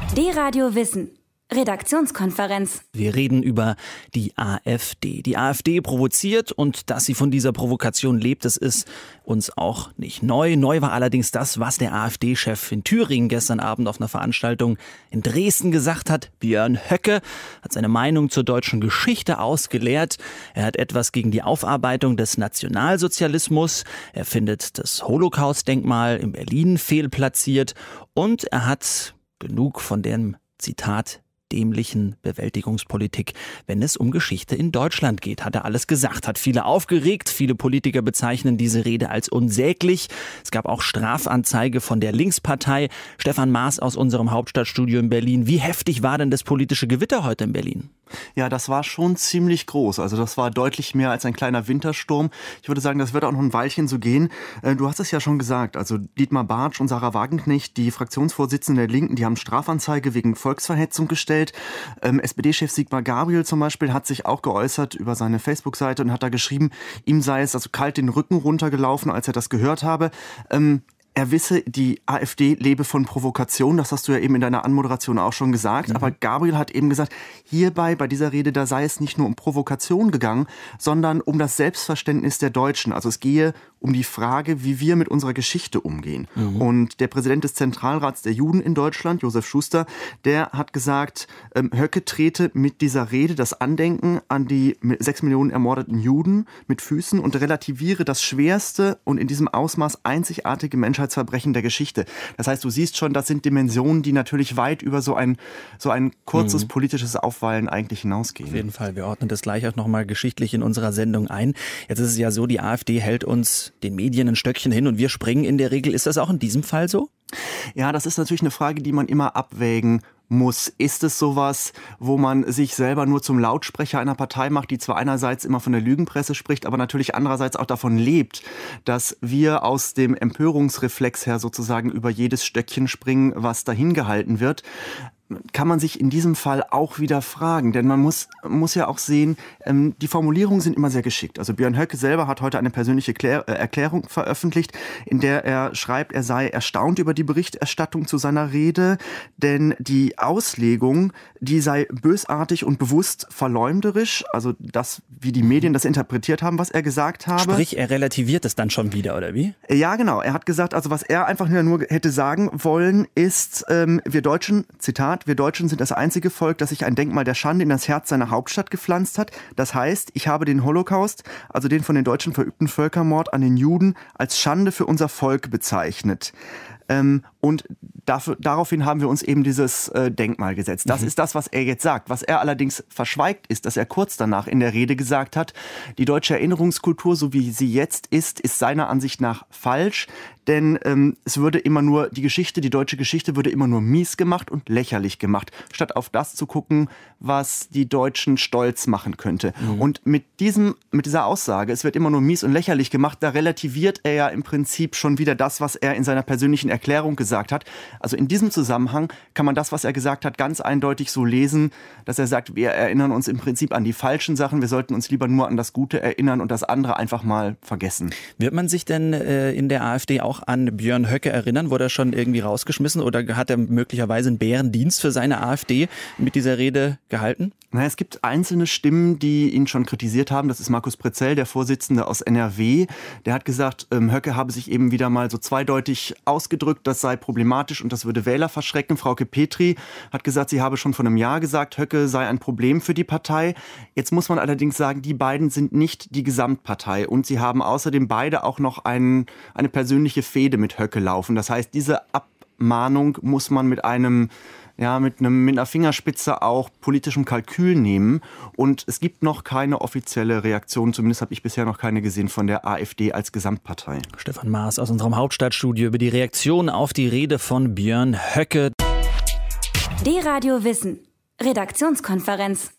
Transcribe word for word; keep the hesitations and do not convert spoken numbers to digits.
D-Radio Wissen. Redaktionskonferenz. Wir reden über die AfD. Die AfD provoziert und dass sie von dieser Provokation lebt, das ist uns auch nicht neu. Neu war allerdings das, was der AfD-Chef in Thüringen gestern Abend auf einer Veranstaltung in Dresden gesagt hat. Björn Höcke hat seine Meinung zur deutschen Geschichte ausgeleert. Er hat etwas gegen die Aufarbeitung des Nationalsozialismus. Er findet das Holocaust-Denkmal in Berlin fehlplatziert und er hat genug von dem Zitat dämlichen Bewältigungspolitik, wenn es um Geschichte in Deutschland geht, hat er alles gesagt, hat viele aufgeregt. Viele Politiker bezeichnen diese Rede als unsäglich. Es gab auch Strafanzeige von der Linkspartei. Stefan Maas aus unserem Hauptstadtstudio in Berlin. Wie heftig war denn das politische Gewitter heute in Berlin? Ja, das war schon ziemlich groß. Also das war deutlich mehr als ein kleiner Wintersturm. Ich würde sagen, das wird auch noch ein Weilchen so gehen. Du hast es ja schon gesagt. Also Dietmar Bartsch und Sarah Wagenknecht, die Fraktionsvorsitzenden der Linken, die haben Strafanzeige wegen Volksverhetzung gestellt. Ähm, S P D-Chef Sigmar Gabriel zum Beispiel hat sich auch geäußert über seine Facebook-Seite und hat da geschrieben, ihm sei es also kalt den Rücken runtergelaufen, als er das gehört habe. Ähm, Er wisse, die AfD lebe von Provokation, das hast du ja eben in deiner Anmoderation auch schon gesagt. Mhm. Aber Gabriel hat eben gesagt, hierbei, bei dieser Rede, da sei es nicht nur um Provokation gegangen, sondern um das Selbstverständnis der Deutschen. Also es gehe um die Frage, wie wir mit unserer Geschichte umgehen. Mhm. Und der Präsident des Zentralrats der Juden in Deutschland, Josef Schuster, der hat gesagt, ähm, Höcke trete mit dieser Rede das Andenken an die sechs Millionen ermordeten Juden mit Füßen und relativiere das schwerste und in diesem Ausmaß einzigartige Menschheitsverbrechen der Geschichte. Das heißt, du siehst schon, das sind Dimensionen, die natürlich weit über so ein, so ein kurzes mhm. politisches Aufwallen eigentlich hinausgehen. Auf jeden Fall. Wir ordnen das gleich auch nochmal geschichtlich in unserer Sendung ein. Jetzt ist es ja so, die AfD hält uns den Medien ein Stöckchen hin und wir springen in der Regel. Ist das auch in diesem Fall so? Ja, das ist natürlich eine Frage, die man immer abwägen muss. Ist es sowas, wo man sich selber nur zum Lautsprecher einer Partei macht, die zwar einerseits immer von der Lügenpresse spricht, aber natürlich andererseits auch davon lebt, dass wir aus dem Empörungsreflex her sozusagen über jedes Stöckchen springen, was dahin gehalten wird? Kann man sich in diesem Fall auch wieder fragen. Denn man muss, muss ja auch sehen, ähm, die Formulierungen sind immer sehr geschickt. Also Björn Höcke selber hat heute eine persönliche Klär- äh, Erklärung veröffentlicht, in der er schreibt, er sei erstaunt über die Berichterstattung zu seiner Rede, denn die Auslegung, die sei bösartig und bewusst verleumderisch. Also das, wie die Medien das interpretiert haben, was er gesagt habe. Sprich, er relativiert es dann schon wieder, oder wie? Ja, genau. Er hat gesagt, also was er einfach nur hätte sagen wollen, ist, ähm, wir Deutschen, Zitat, wir Deutschen sind das einzige Volk, das sich ein Denkmal der Schande in das Herz seiner Hauptstadt gepflanzt hat. Das heißt, ich habe den Holocaust, also den von den Deutschen verübten Völkermord an den Juden, als Schande für unser Volk bezeichnet. Ähm, und dafür, daraufhin haben wir uns eben dieses äh, Denkmal gesetzt. Das mhm. ist das, was er jetzt sagt. Was er allerdings verschweigt, ist, dass er kurz danach in der Rede gesagt hat, die deutsche Erinnerungskultur, so wie sie jetzt ist, ist seiner Ansicht nach falsch. Denn ähm, es würde immer nur, die Geschichte, die deutsche Geschichte würde immer nur mies gemacht und lächerlich gemacht, statt auf das zu gucken, was die Deutschen stolz machen könnte. Mhm. Und mit diesem, mit dieser Aussage, es wird immer nur mies und lächerlich gemacht, da relativiert er ja im Prinzip schon wieder das, was er in seiner persönlichen Erklärung gesagt hat. Also in diesem Zusammenhang kann man das, was er gesagt hat, ganz eindeutig so lesen, dass er sagt, wir erinnern uns im Prinzip an die falschen Sachen, wir sollten uns lieber nur an das Gute erinnern und das andere einfach mal vergessen. Wird man sich denn äh, in der AfD auch an Björn Höcke erinnern? Wurde er schon irgendwie rausgeschmissen oder hat er möglicherweise einen Bärendienst für seine AfD mit dieser Rede gehalten? Naja, es gibt einzelne Stimmen, die ihn schon kritisiert haben. Das ist Markus Pretzell, der Vorsitzende aus N R W. Der hat gesagt, ähm, Höcke habe sich eben wieder mal so zweideutig ausgedrückt, das sei problematisch und das würde Wähler verschrecken. Frauke Petri hat gesagt, sie habe schon vor einem Jahr gesagt, Höcke sei ein Problem für die Partei. Jetzt muss man allerdings sagen, die beiden sind nicht die Gesamtpartei und sie haben außerdem beide auch noch ein, eine persönliche Fehde mit Höcke laufen. Das heißt, diese Abmahnung muss man mit einem ja, mit einem, mit einer Fingerspitze auch politischem Kalkül nehmen. Und es gibt noch keine offizielle Reaktion, zumindest habe ich bisher noch keine gesehen, von der AfD als Gesamtpartei. Stefan Maas aus unserem Hauptstadtstudio über die Reaktion auf die Rede von Björn Höcke. D-Radio Wissen. Redaktionskonferenz.